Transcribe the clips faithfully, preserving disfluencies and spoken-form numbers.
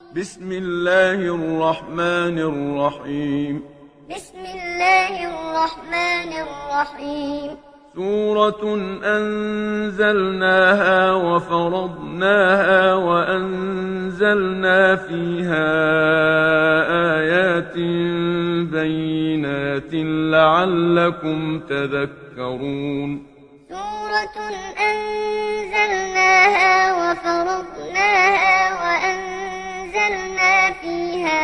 بسم الله الرحمن الرحيم بسم الله الرحمن الرحيم سورة أنزلناها وفرضناها وأنزلنا فيها آيات بينات لعلكم تذكرون سورة أنزلناها وفرضناها وأنزلنا فيها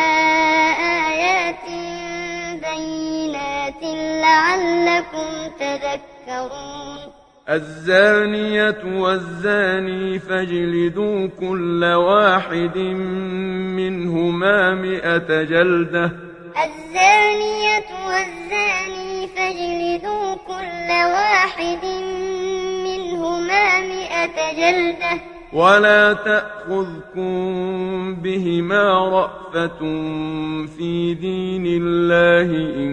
آيات بينات لعلكم تذكرون الزانية والزاني فاجلدوا كل واحد منهما مئة جلدة الزانية والزاني فاجلدوا كل واحد منهما مئة جلدة ولا تأخذكم بهما رأفة في دين الله إن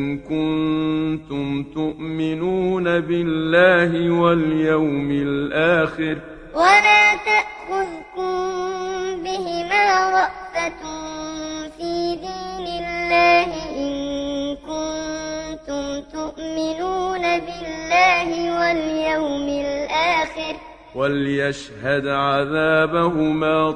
كنتم تؤمنون بالله واليوم الآخر ولا تأخذكم بهما رأفة في دين الله إن كنتم تؤمنون بالله واليوم الآخر وليشهد عذابهما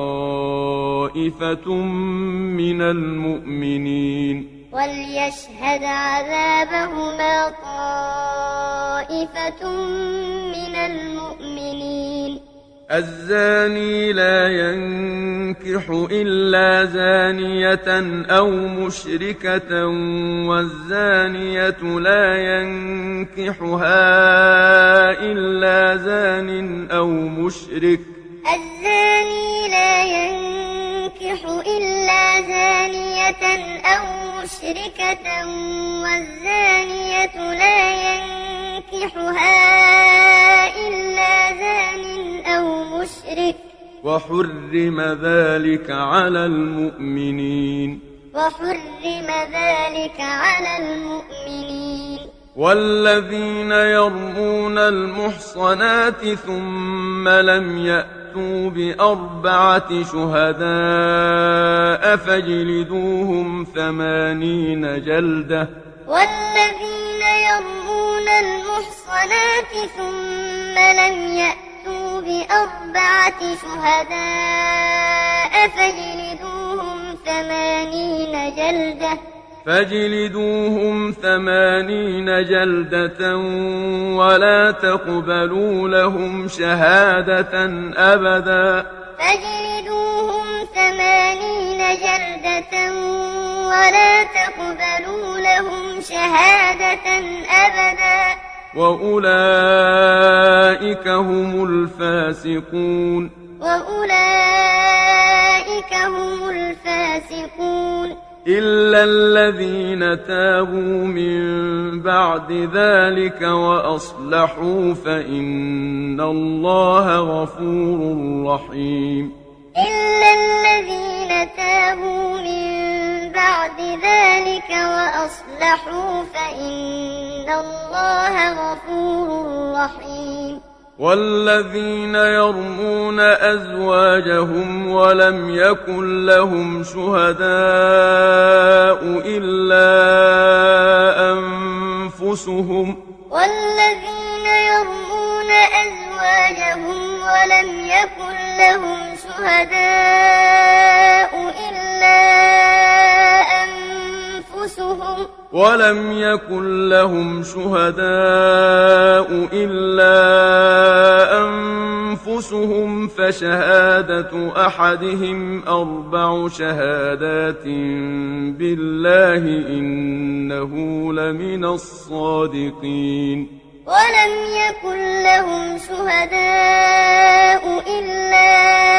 طائفة من المؤمنين وليشهد عذابهما طائفة من المؤمنين الزاني لا ينكح إلا زانية أو مشركة والزانية لا ينكحها إلا زان أو مشرك الزاني لا ينكح إلا زانية أو مشركة والزانية لا ينكحها إلا زان أو مشرك وحرم ذلك على المؤمنين وحرم ذلك على المؤمنين والذين يرمون المحصنات ثم لم يأتوا بأربعة شهداء فاجلدوهم ثمانين جلدة والذين يرمون المحصنات ثم لم يأتوا بأربعة شهداء فاجلدوهم ثمانين جلدة فاجلدوهم ثمانين جلدة ولا تقبلوا لهم شهادة أبدا فاجلدوهم ثمانين جلدة ولا تقبلوا لهم شهادة أبدا وأولئك هم الفاسقون وأولئك هم الفاسقون إلا الذين تابوا من بعد ذلك وأصلحوا فإن الله غفور رحيم إلا الذين تابوا من بعد ذلك وأصلحوا فإن الله غفور رحيم والذين يرمون أزواجهم ولم يكن لهم شهداء إلا أنفسهم والذين يرمون أزواجهم ولم يكن لهم شهداء إلا أنفسهم ولم يكن لهم شهداء إلا أنفسهم فشهادة أحدهم أربع شهادات بالله إنه لمن الصادقين ولم يكن لهم شهداء إلا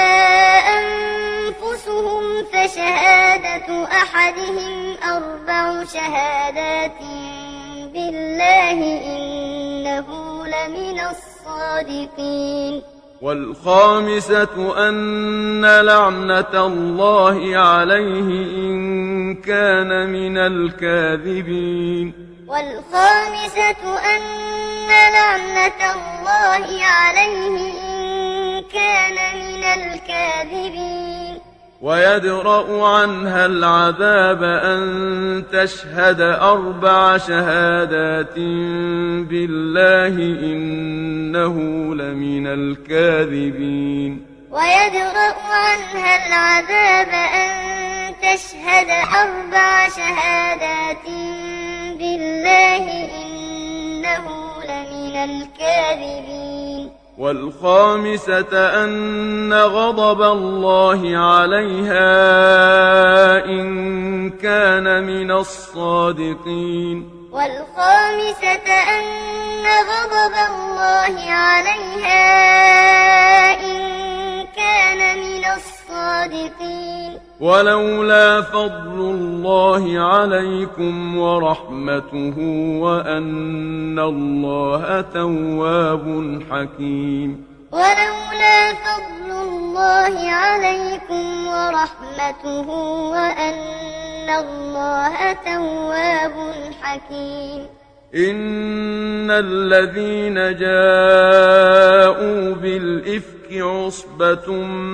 أنفسهم فشهادة أحدهم أربع شهادات بالله إنه لمن الصادقين والخامسة أن لعنة الله عليه إن كان من الكاذبين والخامسة أن لعنة الله عليه إن كان من الكاذبين ويدرأ عنها العذاب أن تشهد أربع شهادات بالله إنه لمن الكاذبين ويدرأ عنها العذاب أن تشهد أربع شهادات بالله إنه لمن الكاذبين والخامسة أن غضب الله عليها إن كان من الصادقين والخامسة أن غضب الله عليها إن كان من الصادقين ولولا فضل الله عليكم ورحمته وأن الله تواب حكيم ولولا فضل الله عليكم ورحمته وأن الله تواب حكيم إن الذين جاءوا بالإفك عصبة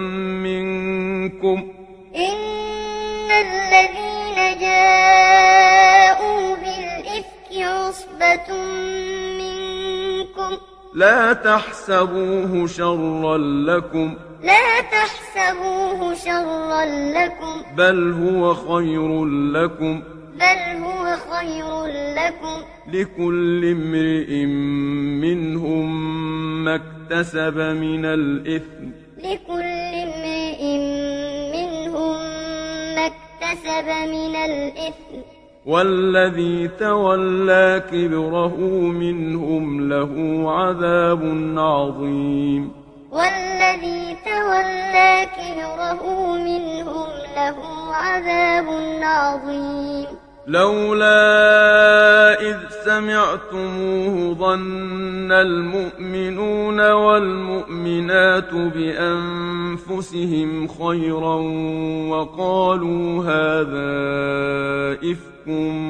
منكم إن الذين جاءوا بالإفك عصبة منكم لا تحسبوه شرا لكم لا تحسبوه شرا لكم بل هو خير لكم بل هو خير لكم لكل امرئ منهم ما اكتسب من الإثم لكل امرئ منهم ما اكتسب من الإثم والذي تولى كبره منهم له عذاب عظيم والذي تولى كبره منهم له عذاب عظيم لولا إذ سمعتموه ظن المؤمنون والمؤمنات بأنفسهم خيرا وقالوا هذا إفك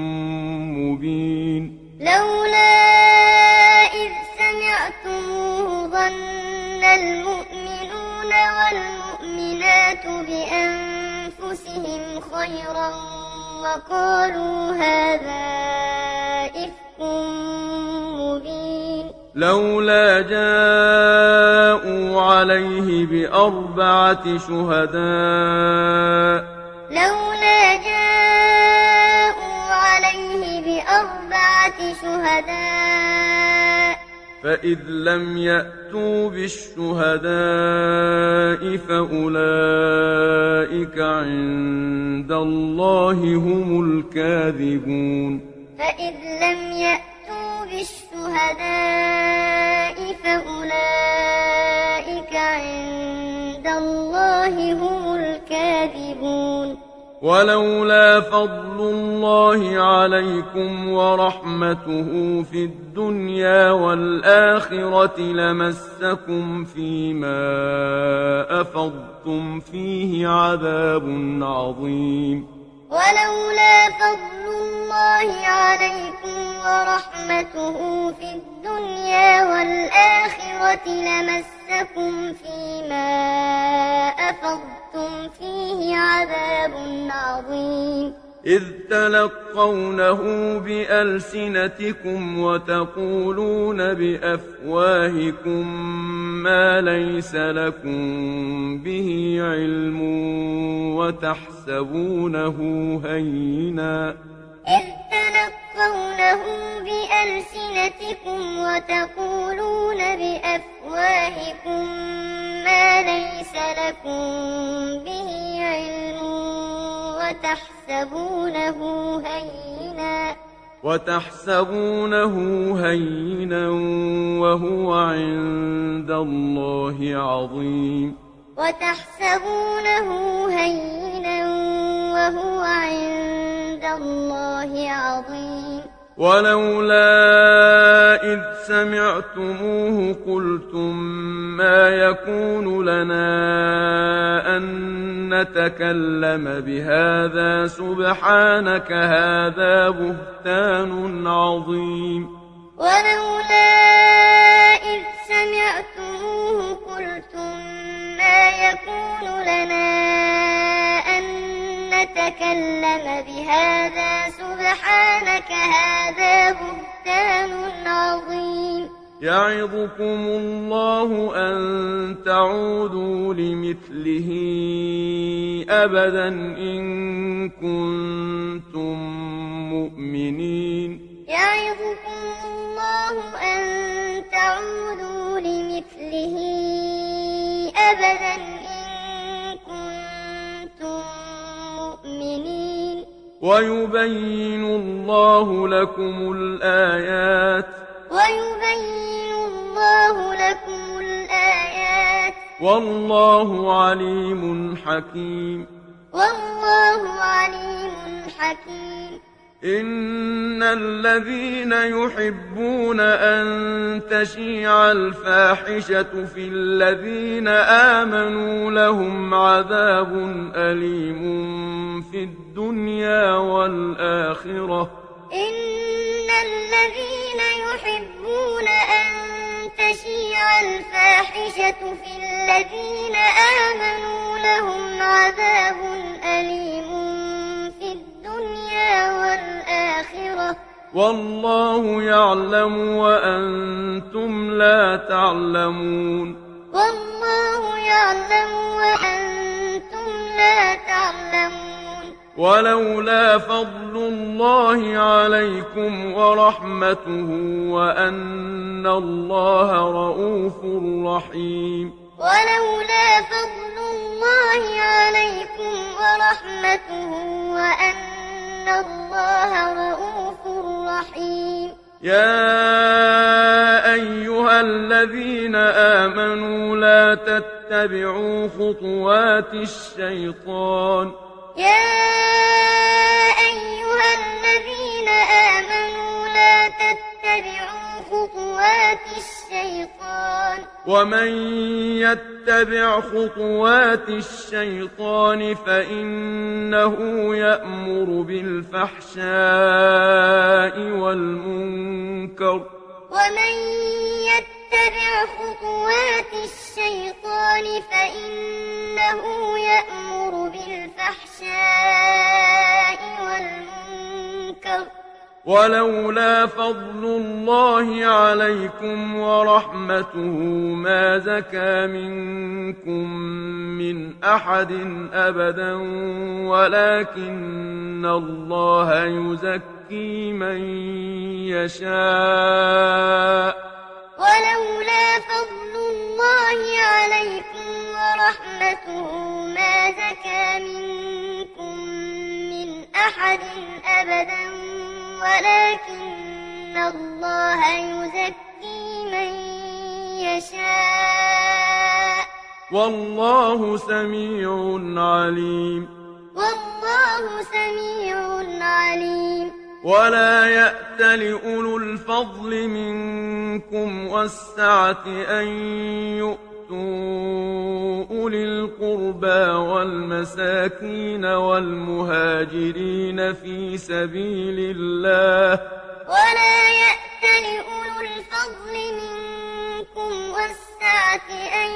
مبين لولا إذ سمعتموه ظن المؤمنون والمؤمنات بأنفسهم خيرا وقالوا هذا إفك مبين لولا جاءوا عليه بأربعة شهداء لولا جاءوا عليه بأربعة شهداء فإذ لم يأتوا بالشهداء فأولئك عند الله هم الكاذبون فإذ لم يأتوا بالشهداء فأولئك عند الله هم الكاذبون ولولا فضل الله عليكم ورحمته في الدنيا والآخرة لمسكم فيما أفضتم فيه عذاب عظيم ولولا فضل الله عليكم ورحمته في الدنيا والآخرة لمسكم فيما أفضتم فيه عذاب عظيم إذ تلقونه بألسنتكم وتقولون بأفواهكم ما ليس لكم به علم وتحسبونه هينا إذ تلقونه بألسنتكم وتقولون بأفواهكم ما ليس لكم به علم وتحسبونه هينا وتحسبونه هينا وهو عند الله عظيم وتحسبونه هينا وهو عند الله عظيم ولولا إذ سمعتموه قلتم ما يكون لنا أن نتكلم بهذا سبحانك هذا بهتان عظيم ولولا إذ سمعتموه قلتم ما يكون لنا تكلم بهذا سبحانك هذا بهتان عظيم يعظكم الله أن تعودوا لمثله أبدا إن كنتم مؤمنين يعظكم الله أن تعودوا لمثله أبدا إن كنتم مؤمنين ويبين الله لكم الآيات ويبين الله لكم الآيات والله عليم حكيم والله عليم حكيم إن الذين يحبون أن تشيع الفاحشة في الذين آمنوا لهم عذاب أليم في الدنيا والآخرة إن الذين يحبون أن تشيع الفاحشة في الذين آمنوا لهم عذاب أليم في الدنيا والآخرة والله يعلم وأنتم لا تعلمون والله يعلم وأنتم لا تعلمون ولولا فضل الله عليكم ورحمته وأن الله رءوف رحيم ولولا فضل الله عليكم ورحمته وأن الله رءوف رحيم يا أيها الذين آمنوا لا تتبعوا خطوات الشيطان يا أيها الذين آمنوا لا تتبعوا خطوات الشيطان ومن يتبع خطوات الشيطان فإنه يأمر بالفحشاء والمنكر ومن يتبع خطوات الشيطان فإنه يأمر بالفحشاء والمنكر ولولا فضل الله عليكم ورحمته ما زكى منكم من أحد أبدا ولكن الله يزكي من يشاء ولولا فضل الله عليكم ورحمته ما زكى منكم من أحد أبدا ولكن الله يزكي من يشاء والله سميع عليم والله سميع عليم ولا يأت لأولو الفضل منكم والسعة أن يؤتوا أولي القربى والمساكين والمهاجرين في سبيل الله ولا يأت لأولو الفضل منكم والسعة أن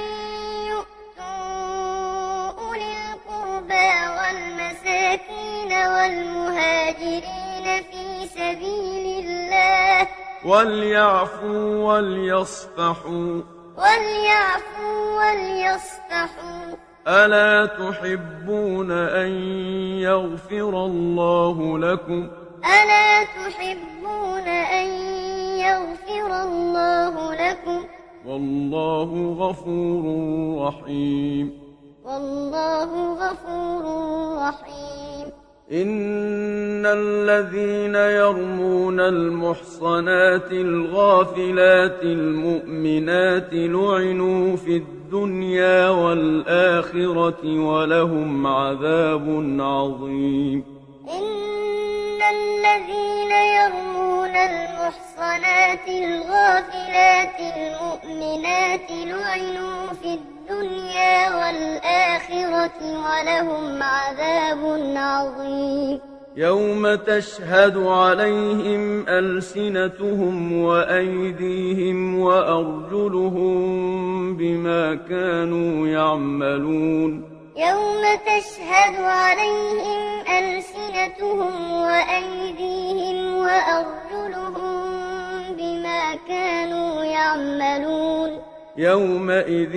يؤتوا أولي القربى والمساكين والمهاجرين في سبيل الله وليعفوا وليصفحوا وليعفوا وليصفحوا ألا تحبون أن يغفر الله لكم ألا تحبون أن يغفر الله لكم والله غفور رحيم والله غفور رحيم إن الذين يرمون المحصنات الغافلات المؤمنات لعنوا في الدنيا والآخرة ولهم عذاب عظيم إن الذين يرمون المحصنات الغافلات المؤمنات لعنوا في الدنيا والآخرة ولهم عذاب عظيم يوم تشهد عليهم ألسنتهم وأيديهم وأرجلهم بما كانوا يعملون يوم تشهد عليهم ألسنتهم وأيديهم وأرجلهم بما كانوا يعملون يومئذ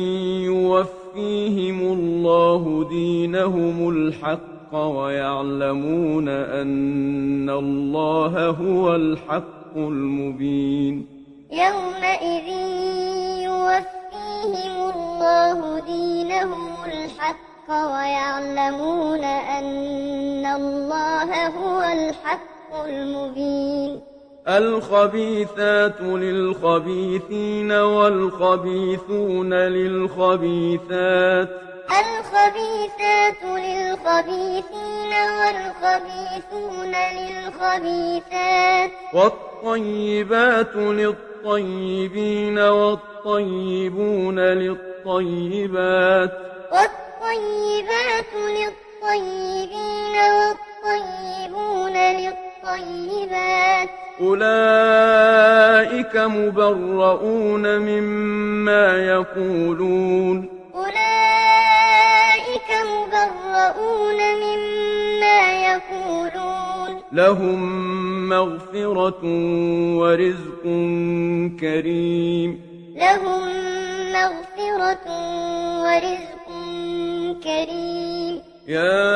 يوفيهم الله دينهم الحق ويعلمون أن الله هو الحق المبين يومئذ يوفيهم الله دينهم الحق ويعلمون أن الله هو الحق المبين الخبيثات للخبيثين والخبيثون للخبيثات الخبيثات للخبيثين والخبيثون للخبيثات والطيبات للطيبين والطيبون للطيبات والطيبات للطيبين والطيبون للطيبات أولئك مبرؤون مما يقولون أولئك مبرؤون مما يقولون لهم مغفرة ورزق كريم لهم مغفرة ورزق كريم يا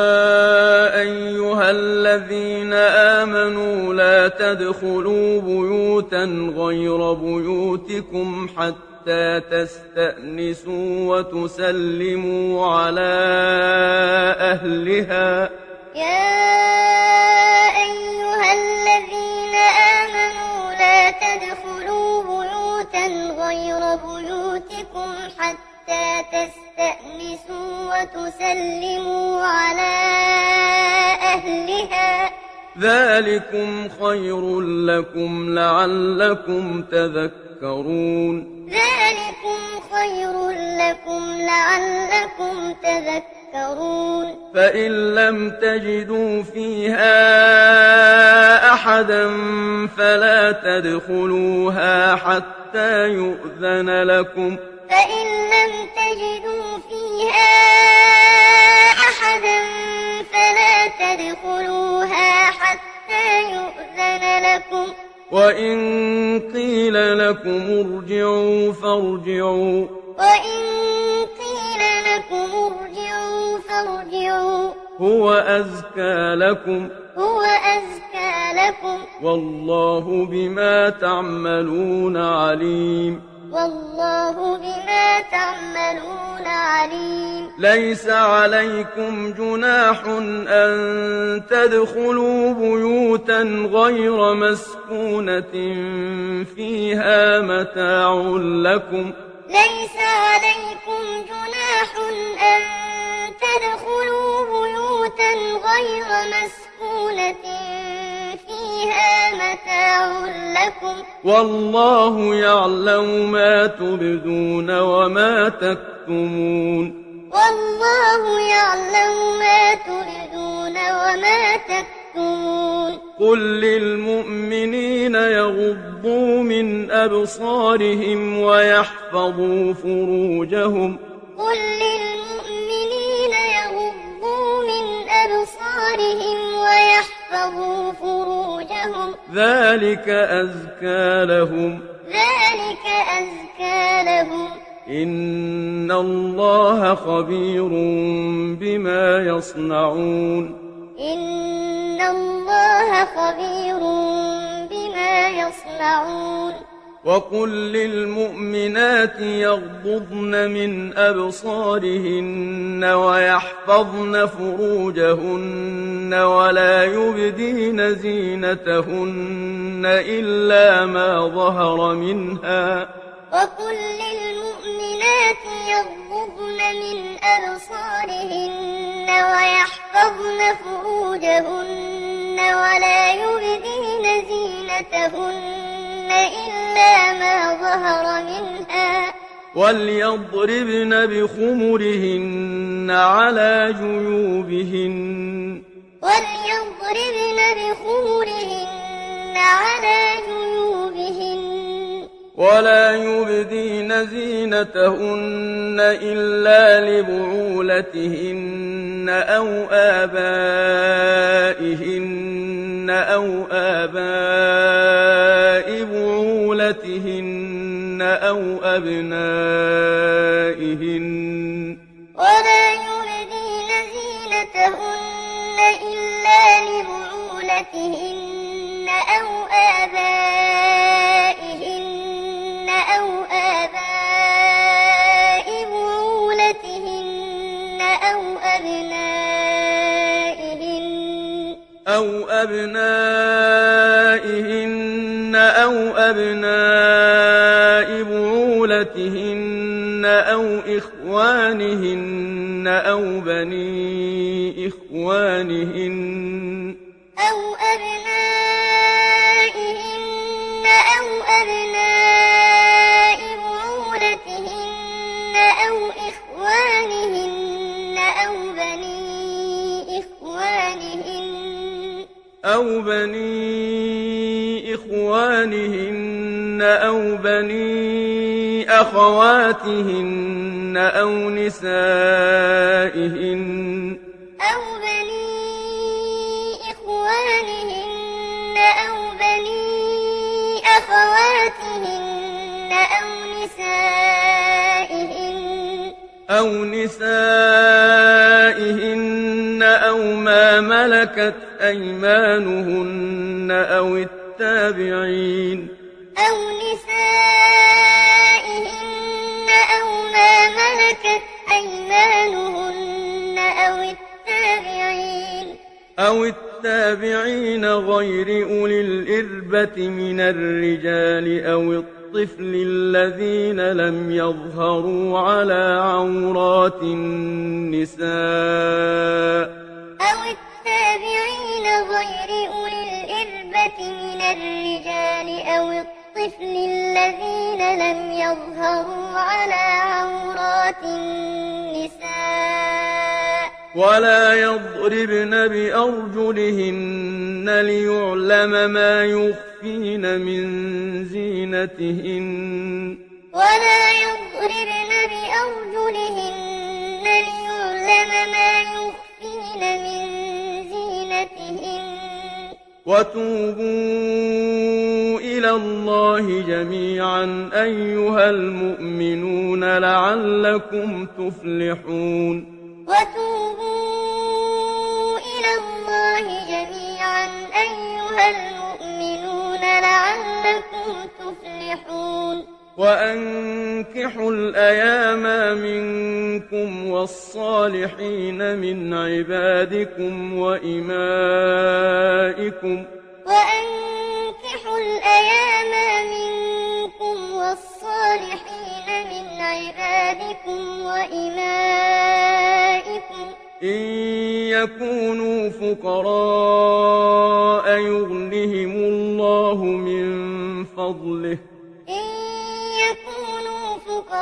أيها الذين آمنوا لا تدخلوا بيوتا غير بيوتكم حتى تستأنسوا وتسلموا على أهلها يا أيها الذين آمنوا لا تدخلوا بيوتا غير بيوتكم حتى تستأنسوا وتسلموا على أهلها ذلكم خير لكم لعلكم تذكرون ذلكم خير لكم لعلكم تذكرون فإن لم تجدوا فيها أحدا فلا تدخلوها حتى يؤذن لكم فإن لم تجدوا فيها أحدا فلا تدخلوها حتى يؤذن لكم وإن قيل لكم ارجعوا فارجعوا وإن قيل لكم ارجعوا فارجعوا هو أزكى لكم هو أزكى لكم والله بما تعملون عليم والله بما تعملون عليم ليس عليكم جناح أن تدخلوا بيوتا غير مسكونة فيها متاع لكم ليس عليكم جناح أن تدخلوا بيوتا غير مسكونة فيها متاع لكم والله يعلم ما تبدون وما تكتمون والله يعلم ما تبدون وما تكتمون قل للمؤمنين يغضوا من أبصارهم ويحفظوا فروجهم قل للمؤمنين يغضوا من أبصارهم ويحفظوا فروجهم ذلك أزكى لهم ذلك أزكى لهم إن الله خبير بما يصنعون إن الله خبير بما يصنعون وقل للمؤمنات يغضضن من أبصارهن ويحفظن فروجهن ولا يبدين زينتهن إلا ما ظهر منها وقل للمؤمنات يغضضن من أبصارهن ويحفظن فروجهن ولا يبدين زينتهن إلا ما ظهر منها وليضربن بخمرهن على جيوبهن وليضربن بخمرهن على جيوبهن ولا يبدين زينتهن إلا لبعولتهن أو آبائهن أو آباء بعولتهن أو أبنائهن ولا يبدين زينتهن إلا لبعولتهن أو آبائهن أو آباء بعولتهن أو أبنائهن أو أبنائهن أو أبناء بعولتهن أو إخوانهن أو بني إخوانهن أو أبنائهن أو أبناء بعولتهن أو إخوانهن أو بني إخوانهن أو بني إخوانهن أو بني أخواتهن أو نسائهن أو بني إخوانهن أو بني أخواتهن أو نسائهن أو نسائهن أو ما ملكت أيمانهن أو التابعين أو نسائهن أو ما ملكت أيمانهن أو التابعين أو التابعين غير أولي الإربة من الرجال أو الطفل الذين لم يظهروا على عورات النساء أو التابعين غير أولي الإربة من الرجال أو الطفل الذين لم يظهروا على عورات النساء ولا يضربن بأرجلهن ليعلم ما يخفين من زينتهن ولا يضربن بأرجلهن ليعلم ما يخفين من زينتهن وتوبوا إلى الله جميعا أيها المؤمنون لعلكم تفلحون وتوبوا إلى الله جميعا أيها المؤمنون لعلكم تفلحون وأنكحوا الأيام منكم والصالحين من عبادكم وإمائكم وأنكحوا الأيام منكم والصالحين من عبادكم وإمائكم إن يكونوا فقراء يغنهم الله من فضله إن يكونوا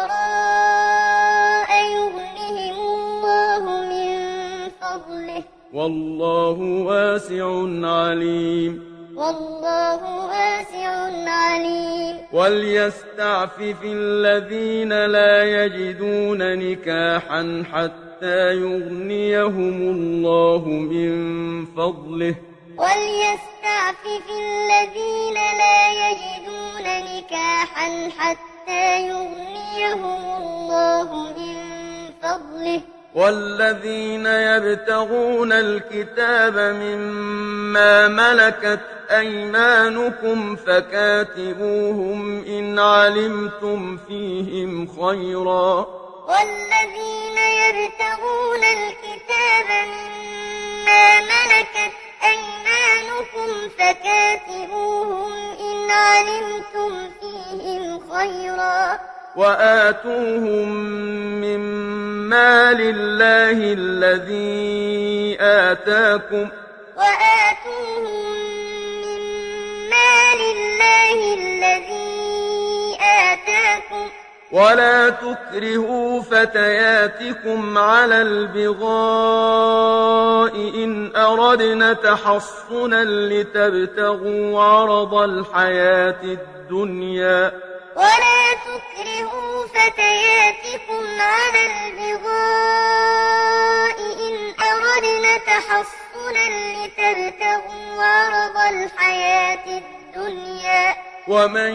فقراء يغنهم الله من فضله والله واسع عليم والله واسع عليم وليستعفف الذين لا يجدون نكاحا حتى يغنيهم الله من فضله وليستعفف الذين لا يجدون نكاحا حتى يغنيهم الله من فضله والذين يبتغون الكتاب مما ملكت أيمانكم فكاتبوهم إن علمتم فيهم خيرا والذين يبتغون الكتاب مما ملكت أيمانكم فكاتبوهم إن علمتم فيهم خيرا وآتوهم مما لله الذي آتاكم وآتوهم مما لله الذي آتاكم ولا تكرهوا فتياتكم على البغاء إن أردنا تحصنا لتبتغوا عرض الحياة الدنيا ولا تكرهوا فتياتكم على البغاء إن أردنا تحصنا لتبتغوا عرض الحياة الدنيا ومن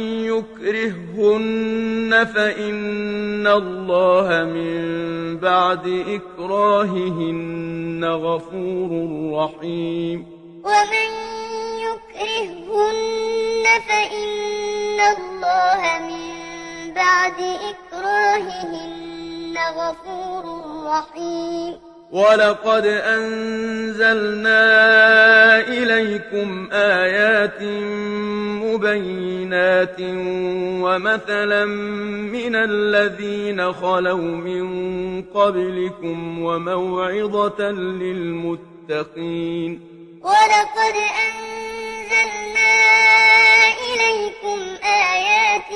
يكرههن فإن الله من بعد إكراههن غفور رحيم ومن يكرههن فإن الله من بعد إكراههن غفور رحيم ولقد أنزلنا إليكم آيات مبينات ومثلا من الذين خلوا من قبلكم وموعظة للمتقين ولقد أنزلنا إليكم آيات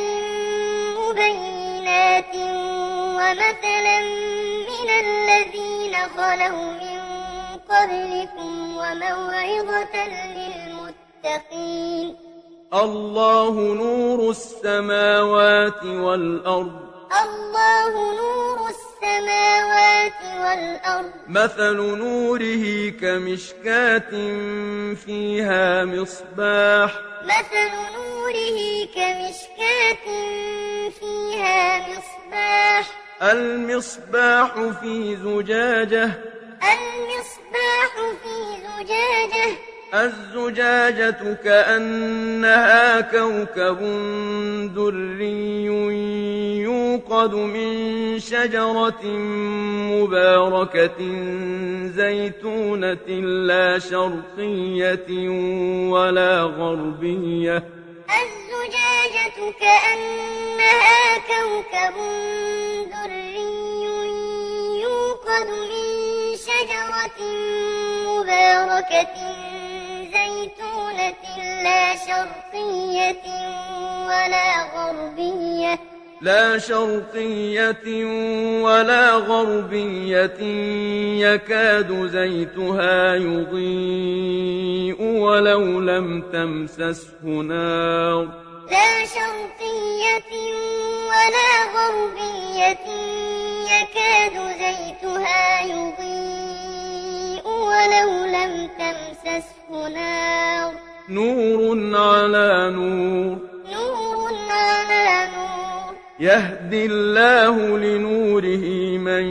مبينات ومثلا من الذين خلوا من قبلكم وموعظة للمتقين الله نور السماوات والأرض الله نور السماوات والأرض مثل نوره كمشكاة فيها مصباح مثل نوره كمشكاة فيها مصباح المصباح في زجاجة المصباح في زجاجة الزجاجة كأنها كوكب دري يوقد من شجرة مباركة زيتونة لا شرقية ولا غربية الزجاجة كأنها كوكب دري يوقد من شجرة مباركة زيتونة لا شرقية ولا غربية لا شرقية ولا غربية يكاد زيتها يضيء ولو لم تمسسه نار لا شرقية ولا غربية يكاد زيتها يضيء ولو لم تمسسه نار نور على نور نور على نور يهدي الله لنوره من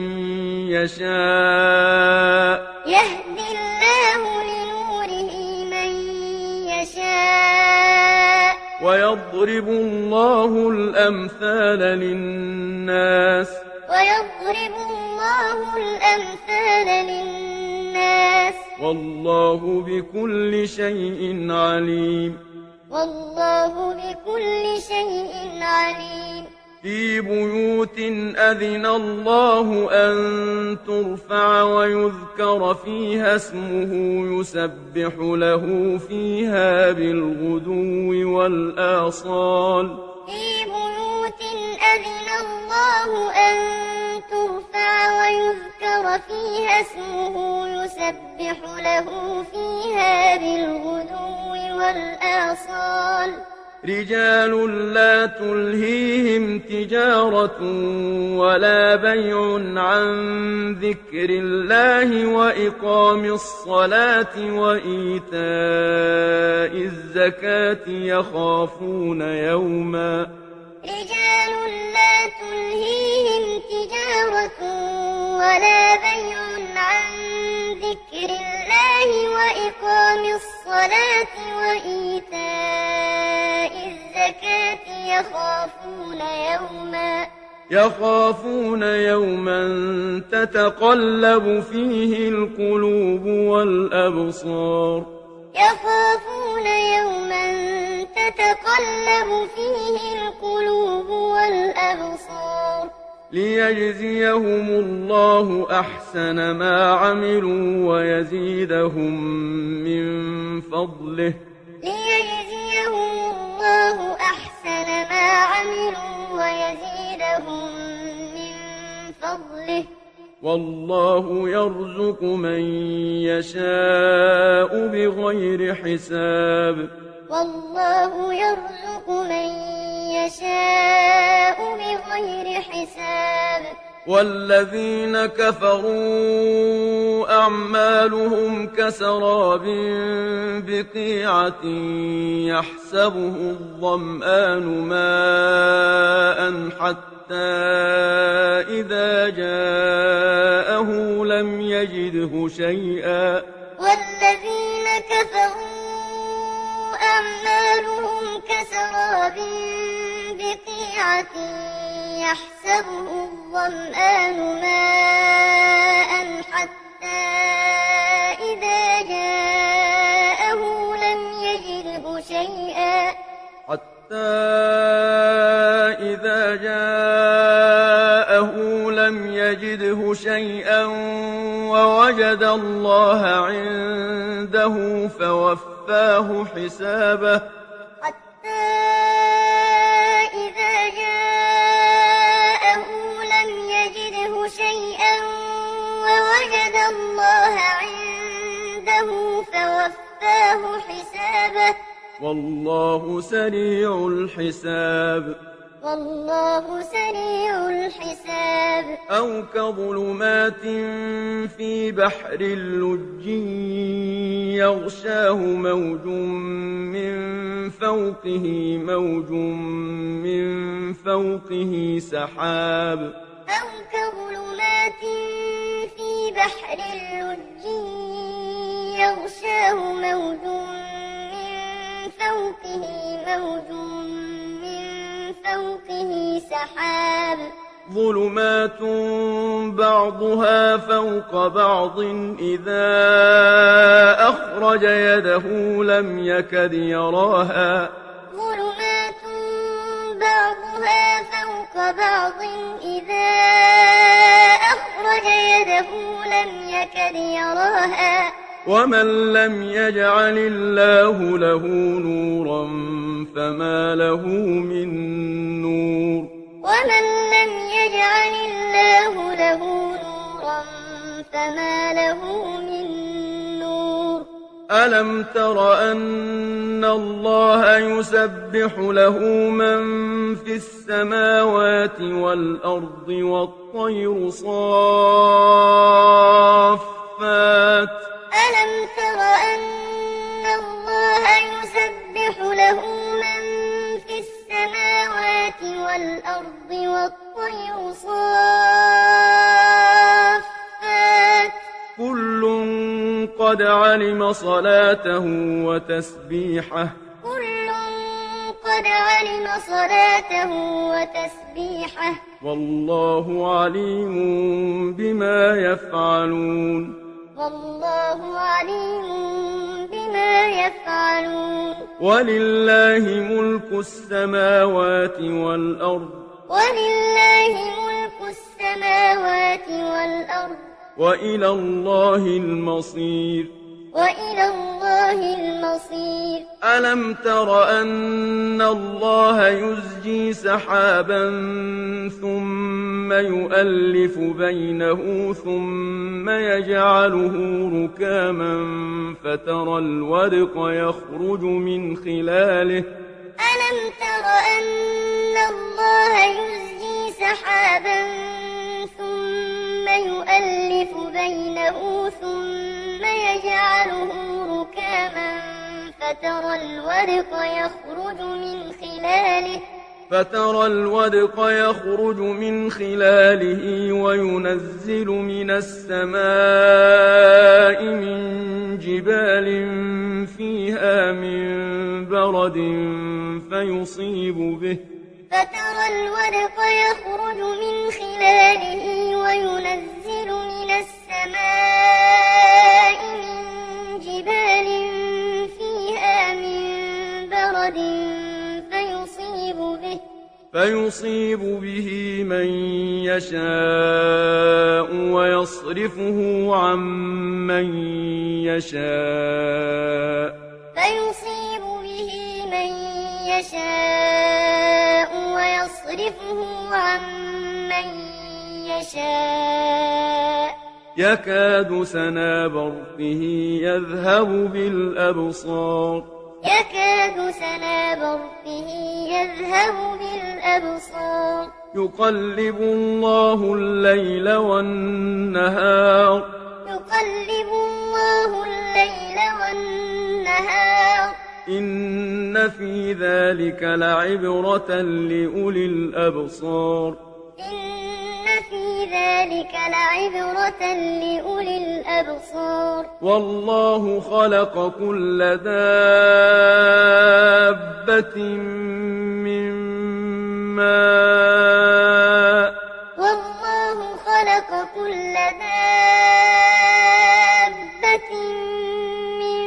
يشاء يهدي الله لنوره من يشاء ويضرب الله الأمثال للناس ويضرب الله الأمثال للناس والله بكل شيء عليم والله بكل شيء عليم في بيوت أذن الله أن ترفع ويذكر فيها اسمه يسبح له فيها بالغدو والآصال في بيوت أذن الله أن ترفع ويذكر فيها اسمه يسبح له فيها بالغدو والآصال رجال لا تلهيهم تجارة ولا بيع عن ذكر الله وإقام الصلاة وإيتاء الزكاة يخافون يوما رجال لا تلهيهم تجارة ولا بيع عن ذكر الله وإقام الصلاة وإيتاء الزكاة يخافون يوما يخافون يوما تتقلب فيه القلوب والأبصار يخافون يوما تتقلب فيه القلوب والأبصار ليجزيهم الله أحسن ما عملوا ويزيدهم من فضله ليجزيهم الله أحسن ما عملوا ويزيدهم من فضله والله يرزق من يشاء بغير حساب والله يرزق من يشاء بغير حساب والذين كفروا أعمالهم كسراب بقيعة يحسبه الظمآن ماء حتى إذا جاءه لم يجده شيئا والذين كفروا أعمالهم كسراب بقيعة يحسبه الظمآن ماء حتى إذا جاءه لم يجده شيئا حتى إذا جاءه لم يجده شيئا ووجد الله عنده فوفاه حسابه حتى إذا جاءه لم يجده شيئا ووجد الله عنده فوفاه حسابه والله سريع الحساب والله سريع الحساب أو كظلمات في بحر اللج يغشاه موج من فوقه موج من فوقه سحاب أو كظلمات في بحر اللج يغشاه موج من فوقه موج من فوقه سحاب ظلمات بعضها فوق بعض إذا أخرج يده لم يكد يراها ظلمات بعضها فوق بعض إذا أخرج يده لم يكد يراها ومن لم يجعل الله له نورا فما له من نور ومن لم يجعل الله له نورا فما له من نور ألم تر أن الله يسبح له من في السماوات والأرض والطير صافات ألم تر أن الله يسبح له من في السماوات والأرض والطير صافات كل قد علم صلاته وتسبيحه كل قد علم صلاته وتسبيحه والله عليم بما يفعلون والله عليم بما يفعلون ولله ملك السماوات والأرض ولله ملك السماوات والأرض وإلى الله المصير وإلى الله المصير ألم تر أن الله يزجي سحابا ثم يؤلف بينه ثم يجعله ركاما فترى الودق يخرج من خلاله ألم تر أن الله يزجي سحابا ثم يؤلف بينه ثم يجعله ركاما فترى الودق يخرج من خلاله فترى الودق يخرج من خلاله وينزل من السماء من جبال فيها من برد فيصيب به فترى الودق يخرج من خلاله وينزل من السماء من جبال فيها من برد فيصيب به فيصيب به من يشاء ويصرفه عن من يشاء فيصيب به من يشاء ويصرفه عن من يشاء يكاد سنا برقه يذهب بالأبصار يكاد سنا برقه يذهب بالأبصار يقلب الله الليل والنهار يقلب الله الليل والنهار إن في ذلك لعبرة لأولي الأبصار إن في ذلك لعبرة لأولي الأبصار والله خلق كل دابة من ماء والله خلق كل دابة من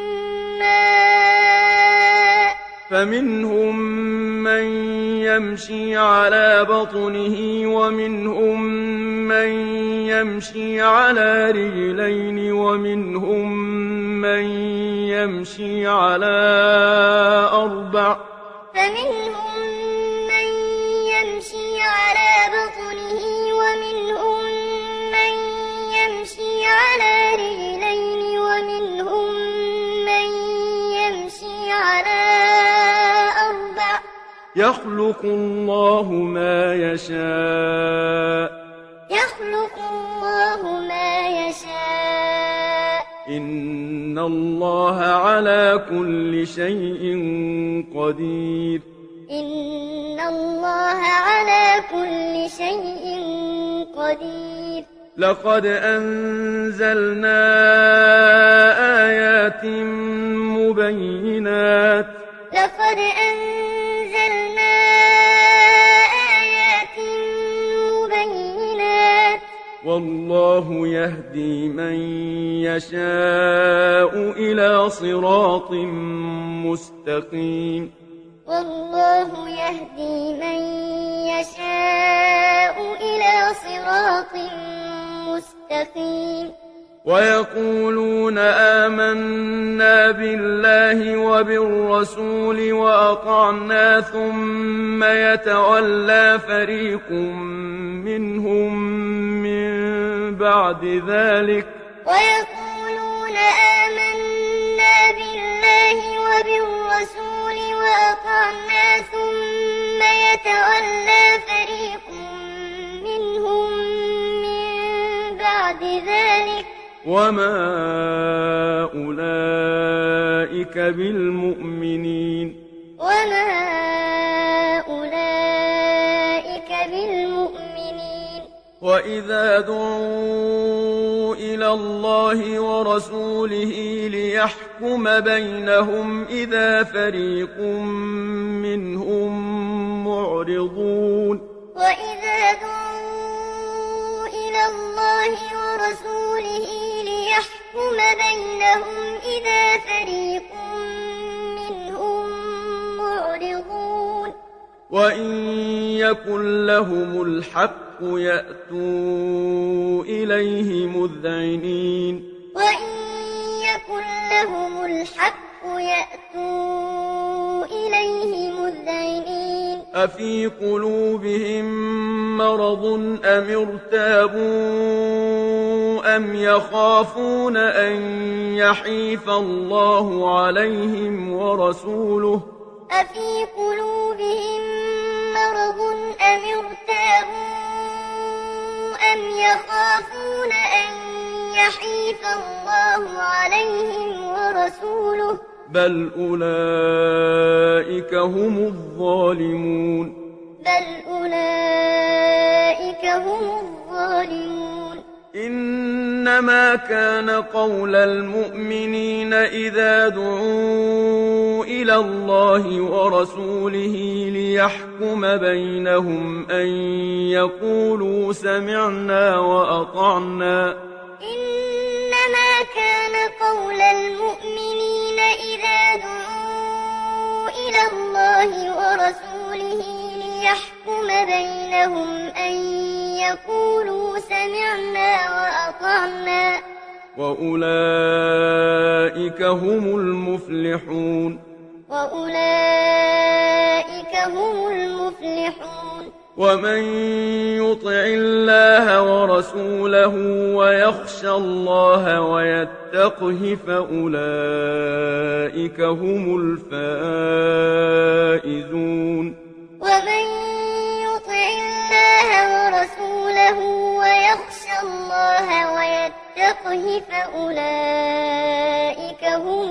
ماء فمنهم من يمشي على بطنه ومنهم من يمشي على رجلين ومنهم من يمشي على أربع فمنهم من يمشي على بطنه ومنهم من يمشي على رجلين ومنهم من يمشي على أربع يخلق الله ما يشاء يخلق الله ما يشاء إن الله على كل شيء قدير إن الله على كل شيء قدير لقد أنزلنا آيات مبينات لقد أنزلنا آيات مبينات والله يهدي من يشاء إلى صراط مستقيم والله يهدي من يشاء إلى صراط مستقيم ويقولون آمنا بالله وبالرسول وأطعنا ثم يتولى فريق منهم من بعد ذلك ويقولون آمنا بالله وبالرسول وأطعنا ثم يتولى فريق منهم من بعد ذلك وما أولئك بالمؤمنين وما أولئك بالمؤمنين وإذا دعوا إلى الله ورسوله ليحكم بينهم إذا فريق منهم معرضون وإذا دعوا إلى الله ورسوله ليحكم بينهم إذا فريق منهم معرضون وإن يكن لهم الحق يأتوا إليه مذعنين وإن يكن لهم الحق يأتوا إليه مذعنين أفي قلوبهم مرض أم ارتابوا أم يخافون أن يحيف الله عليهم ورسوله أفي قلوبهم مرض أم ارتابوا أم يخافون أن يحيف الله عليهم ورسوله بل أولئك هم الظالمون بل أولئك هم الظالمون إنما كان قول المؤمنين إذا دعوا إلى الله ورسوله ليحكم بينهم أن يقولوا سمعنا وأطعنا إنما كان قول المؤمنين إذا دعوا إلى الله ورسوله ليحكم بينهم أن يقولوا سمعنا وأطعنا وأولئك هم المفلحون وأولئك هم المفلحون ومن يطع الله ورسوله ويخشى الله ويتقه فأولئك هم الفائزون ومن يطع الله ورسوله ويخشى الله ويتقه فأولئك هم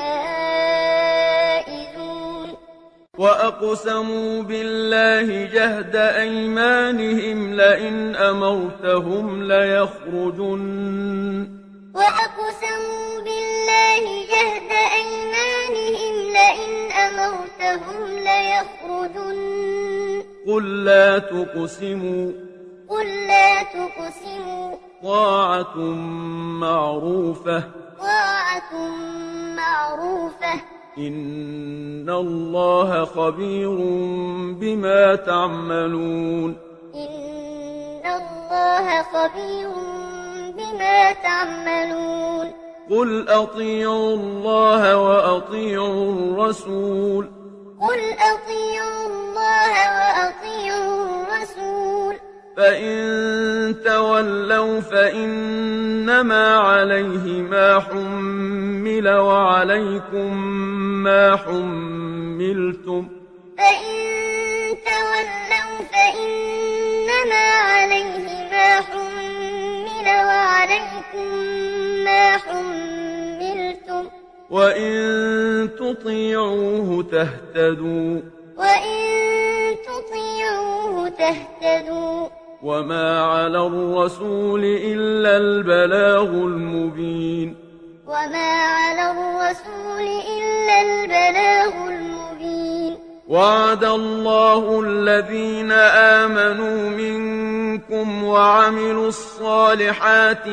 الفائزون وأقسموا بالله جهد أيمانهم لئن أمرتهم ليخرجن وأقسموا بالله جهد أيمانهم لئن أمرتهم ليخرجن قل لا تقسموا قل لا تقسموا طاعة معروفة طاعة معروفة إن الله خبير بما تعملون إن الله خبير بما تعملون قل أطيعوا الله وأطيعوا الرسول قل أطيعوا الله وأطيعوا الرسول فإن تولوا فإنما عليه ما حمل وعليكم ما حملتم فإن تولوا فإنما عليه ما حمل وعليكم ما حملتم وإن تطيعوه تهتدوا وإن تطيعوه تهتدوا وما على الرسول إلا البلاغ المبين وما على الرسول إلا البلاغ المبين وعد الله الذين آمنوا منكم وعملوا الصالحات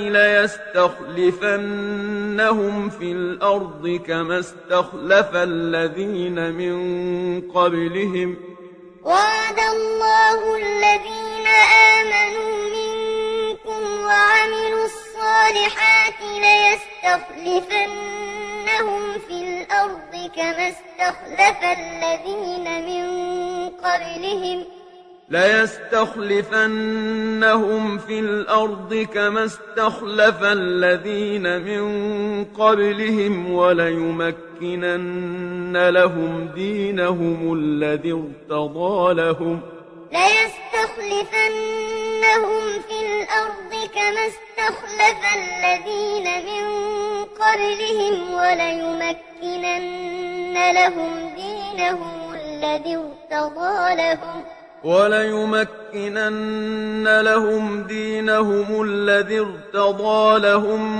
ليستخلفنهم في الأرض كما استخلف الذين من قبلهم وعد الله الذين آمنوا منكم وعملوا الصالحات ليستخلفنهم في الأرض كما استخلف الذين من قبلهم ليستخلفنهم في الأرض كما استخلف الذين من قبلهم وليمكنن لهم دينهم الذي ارتضى لهم ليستخلفنهم في الأرض كما استخلف الذين من قبلهم وليمكنن لهم دينهم الذي ارتضى لهم وليمكنن لهم دينهم الذي ارتضى لهم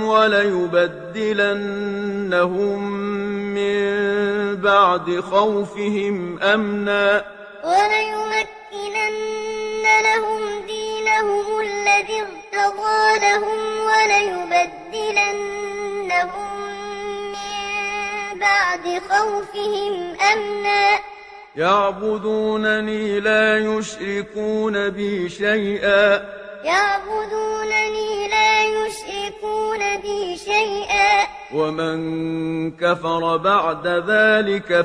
وليبدلنهم من بعد خوفهم أمنا وليمكنن لهم دينهم الذي ارتضى لهم وليبدلنهم من بعد خوفهم أمنا يعبدونني لا يشركون بي شيئا يعبدونني لا يشركون بي شيئا ومن كفر بعد ذلك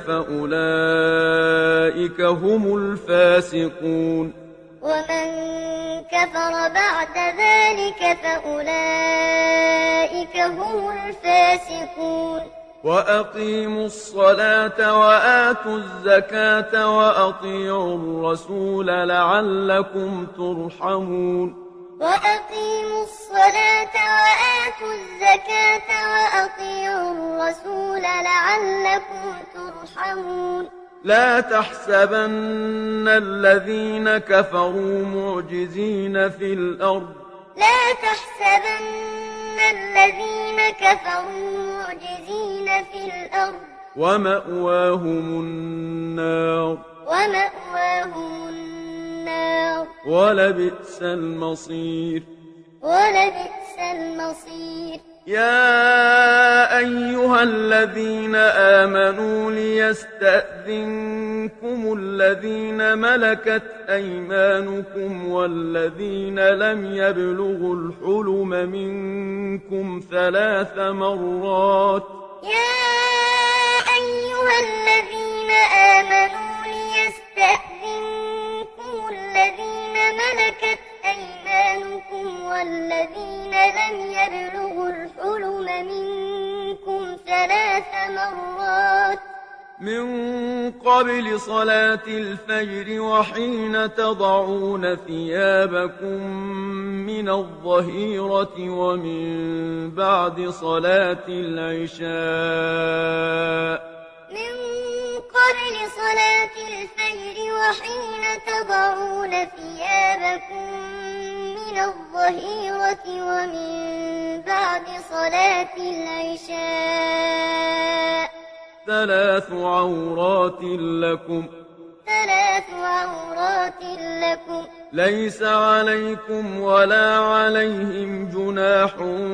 فأولئك هم الفاسقون ومن كفر بعد ذلك فأولئك هم الفاسقون وأقيموا الصلاة وآتوا الزكاة وأطيعوا الرسول لعلكم ترحمون وأقيموا الصلاة وآتوا الزكاة وأطيعوا الرسول لعلكم ترحمون لا تحسبن الذين كفروا معجزين في الأرض لا تحسبن الذين كفروا معجزين في الأرض ومأواهم النار ومأواهم النار ولبئس المصير ولبئس المصير يا أيها الذين آمنوا ليستأذنكم الذين ملكت أيمانكم والذين لم يبلغوا الحلم منكم ثلاث مرات يا أيها الذين آمنوا ليستأذنكم الذين ملكت أيمانكم والذين لم يبلغوا الحلم منكم ثلاث مرات من قبل صلاة الفجر وحين تضعون ثيابكم من الظهيرة ومن بعد صلاة العشاء من قبل صلاة الفجر وحين تضعون ثيابكم من الظهيرة ومن بعد صلاة العشاء ثلاث عورات لكم ثلاث عورات لكم ليس عليكم ولا عليهم جناح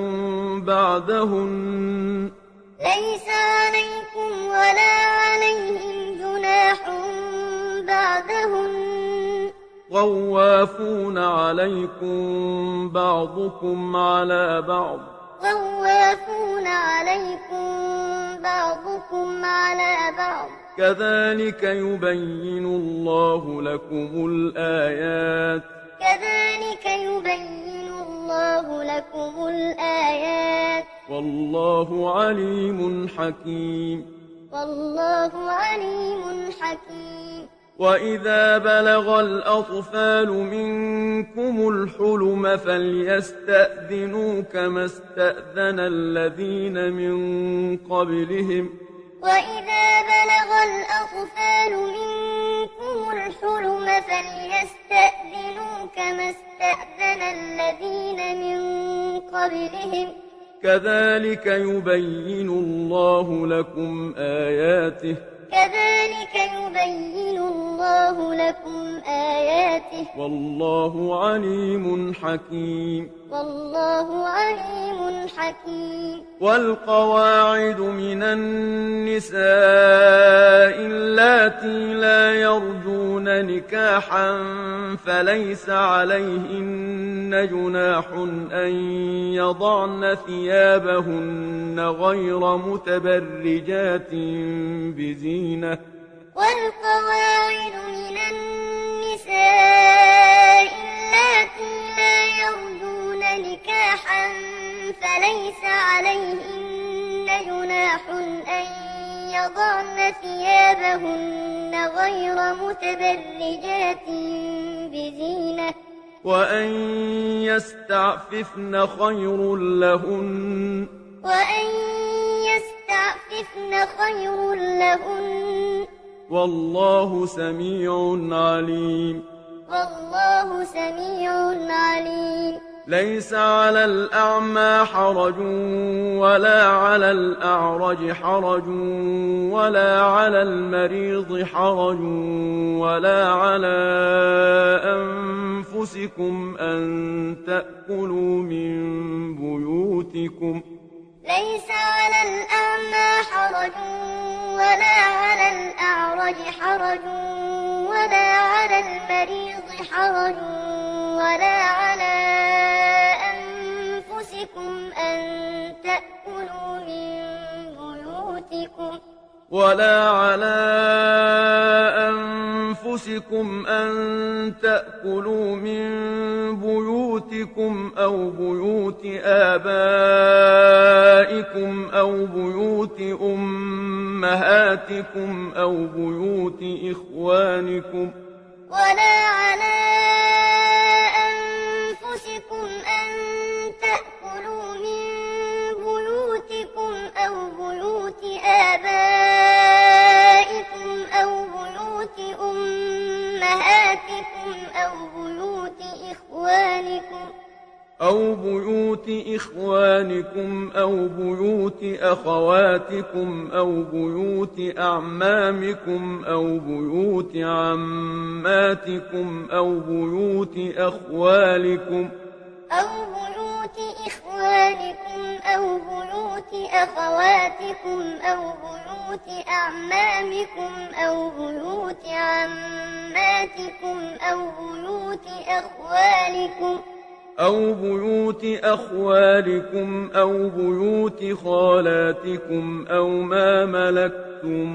بعدهن ليس عليكم ولا عليهم جناح بعدهن طوافون عليكم بعضكم على بعض طوافون عليكم بعضكم على بعض كذلك يبين الله لكم الآيات كذلك يبين الله لكم الآيات والله عليم حكيم والله عليم حكيم وإذا بلغ الأطفال منكم الحلم فليستأذنوا كما استأذن الذين من قبلهم وإذا بلغ الأطفال منكم الحلم فليستأذنوا كما استأذن الذين من قبلهم كذلك يبين الله لكم آياته كذلك يبين الله لكم آياته والله عليم حكيم والله عليم حكيم والقواعد من النساء اللاتي لا يرجون نكاحا فليس عليهن جناح أن يضعن ثيابهن غير متبرجات بزينة والقواعد من النساء اللاتي لا يرجون نكاحا فليس عليهن جناح أن يضعن ثيابهن غير متبرجات بزينة وأن يستعففن خير لهن وأن يستعففن خير لهن والله سميع عليم والله سميع عليم ليس على الأعمى حرج ولا على الأعرج حرج ولا على المريض حرج ولا على أنفسكم أن تأكلوا من بيوتكم ليس على الأعمى حرج ولا على الأعرج حرج ولا على المريض حرج ولا على أنفسكم أن تأكلوا من بيوتكم ولا على أنفسكم أن تأكلوا من بيوتكم أو بيوت آبائكم أو بيوت أمهاتكم أو بيوت إخوانكم ولا على أنفسكم أن تأكلوا من بيوتكم أو بيوت آبائكم أو بيوت أمهاتكم أو بيوت إخوانكم أو بيوت إخوانكم أو بيوت أخواتكم أو بيوت أعمامكم أو بيوت عماتكم أو بيوت أخوالكم أو بيوت إخوانكم أو بيوت أخواتكم أو بيوت أعمامكم أو بيوت عماتكم أو بيوت أخوالكم أو بيوت أخوالكم أو بيوت خالاتكم أو ما ملكتم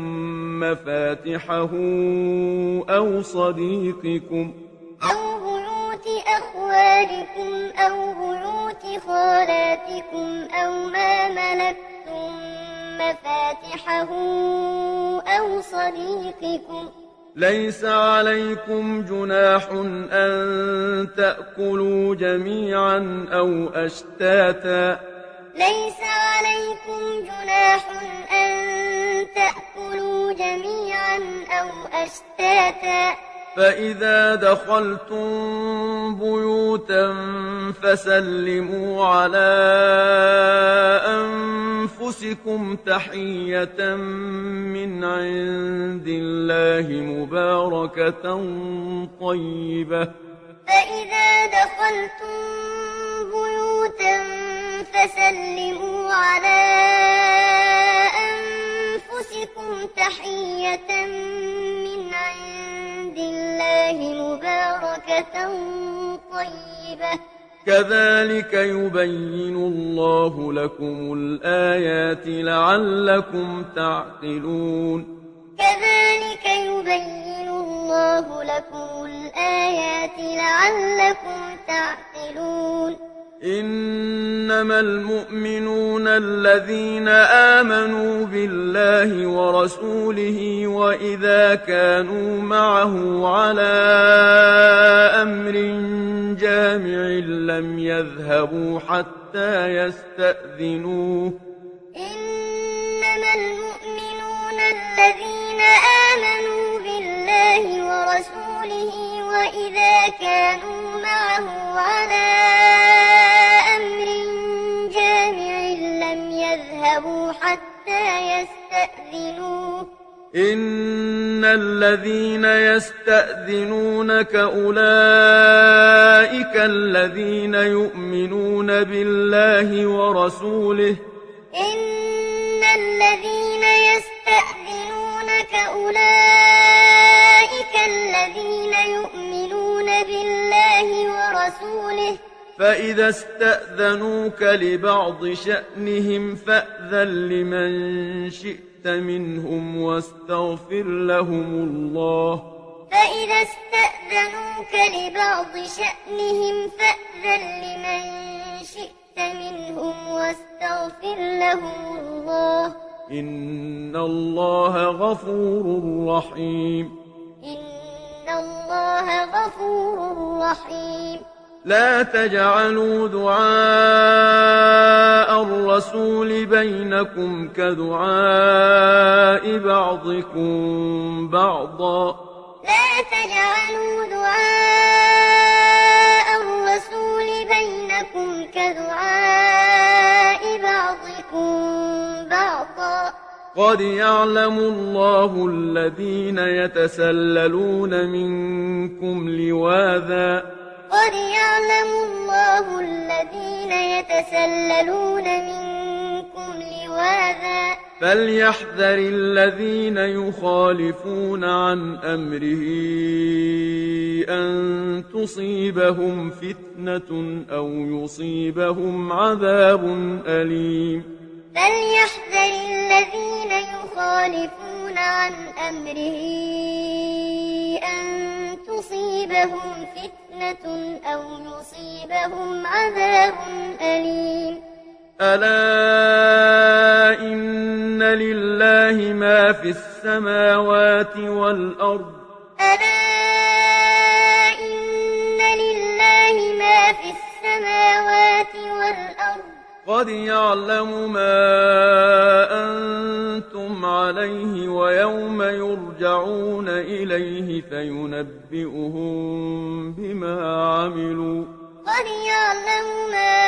مفاتحه أو صديقكم أو بيوت أخوالكم أو بيوت خالاتكم أو ما ملكتم مفاتحه أو صديقكم. ليس عليكم جناح أن تأكلوا جميعا أو أشتاتا. ليس عليكم جناح أن تأكلوا جميعا أو أشتاتا. فإذا دخلتم بيوتا فسلموا على أنفسكم تحية من عند الله مباركة طيبة. فإذا دخلتم بيوتا فسلموا على أنفسكم تحية من عند الله مباركة طيبة. كذلك يبين الله لكم الآيات لعلكم تعقلون. كذلك يبين الله لكم الآيات لعلكم تعقلون. إنما المؤمنون الذين آمنوا بالله ورسوله وإذا كانوا معه على أمر جامع لم يذهبوا حتى يستأذنوه. إنما المؤمنون الذين آمنوا بالله ورسوله وإذا كانوا معه على أمر جامع لم يذهبوا حتى يستأذنوه. إن الذين يستأذنونك أولئك الذين يؤمنون بالله ورسوله. إن الذين يستأذنونك أولئك الذين يؤمنون بالله ورسوله. فإذا استأذنوك لبعض شأنهم فأذن لمن شئت منهم واستغفر لهم الله. فإذا استأذنوك لبعض شأنهم فأذن لمن شئت منهم واستغفر لهم الله. إن الله غفور رحيم. إن الله غفور رحيم. لا تجعلوا دعاء الرسول بينكم كدعاء بعضكم بعضا. لا تجعلوا دعاء الرسول بينكم كدعاء بعضكم بعضا. قد يعلم الله الذين يتسللون منكم لواذا. قد يعلم الله الذين يتسللون منكم لواذا. فليحذر الذين يخالفون عن أمره أن تصيبهم فتنة أو يصيبهم عذاب أليم. فليحذر الذين يخالفون عن أمره أن تصيبهم فتنة أو يصيبهم عذاب أليم. ألا إن لله ما في السماوات والأرض. ألا إن لله ما في السماوات والأرض. قد يعلم ما أنتم عليه ويوم يرجعون إليه فينبئهم بما عملوا. قد يعلم ما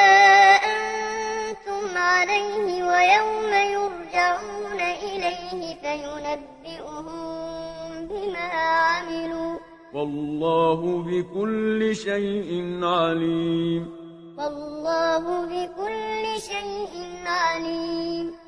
أنتم عليه ويوم يرجعون إليه فينبئهم بما عملوا. والله بكل شيء عليم. والله بكل شيء عليم.